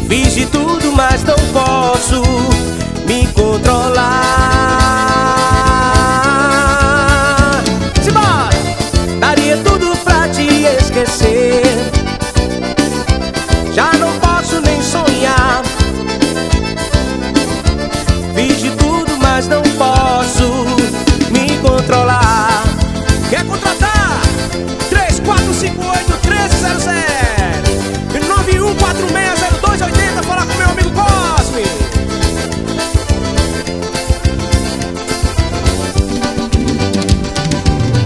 Fiz de tudo, mas não posso me controlar. Simbora! Daria tudo pra te esquecer, já não posso nem sonhar. Fiz de tudo, mas não